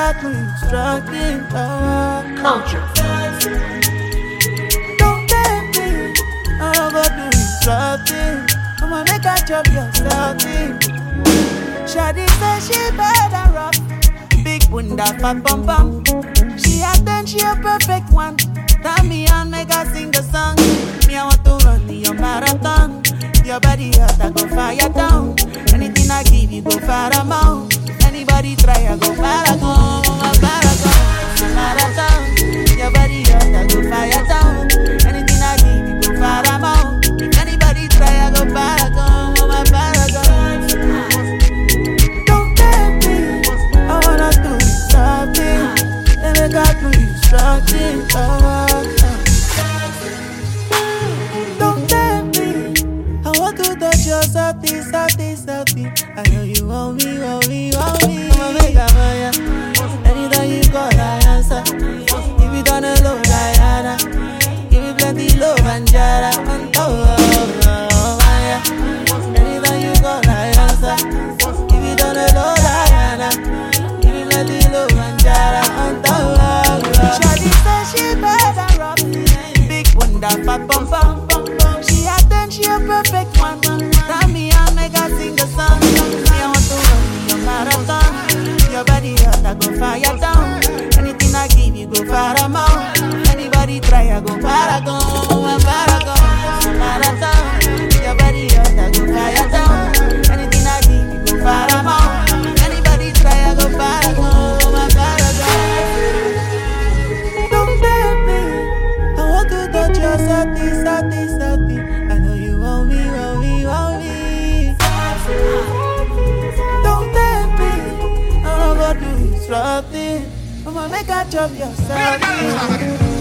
got me instructing. Culture. Don't tempt me, I'm gonna do instructing. I'ma make her chop yourself in. Shawty say she better rough. Big bunda fat bum bum. She a 10, she a perfect one. Tell me and make her sing a song. Me I want to run your marathon. Your body hot, I go fire down. Anything I give you, go far amount. Anybody try, I go paragon. Marathon. Your body hot, I go fire down. Anything I give you, go far amount. If anybody try, I go paragon. My paragon. Don't tempt me, I wanna do something. Let me got to instructing. Don't tempt me, I want to touch your salty, salty, salty. I know you want me, want me, want me. I'ma make a fire. Anytime you call, I answer. If you done a load, Diana. Give me plenty love and jara on top of fire. Anytime you call, I answer. If you done a load, Diana. Give me plenty love and jara on top of Shawty say she better rock. Big bunda, fat bum bum bum. She a 10, she a perfect one. Tell me and make her sing a song. Me I want to run your marathon. Your body hot, I go fire down. Anything I give you, go far amount. Anybody try, I go paragon. Marathon. Your body hot, I go fire down. Anything I give you, go far amount. Anybody try, I go paragon. Don't tempt me, I want to touch your salty, salty, salty. I know you want me, want me, want me. Don't tempt me, I'm gonna do instructing. I'ma make her chop yourself.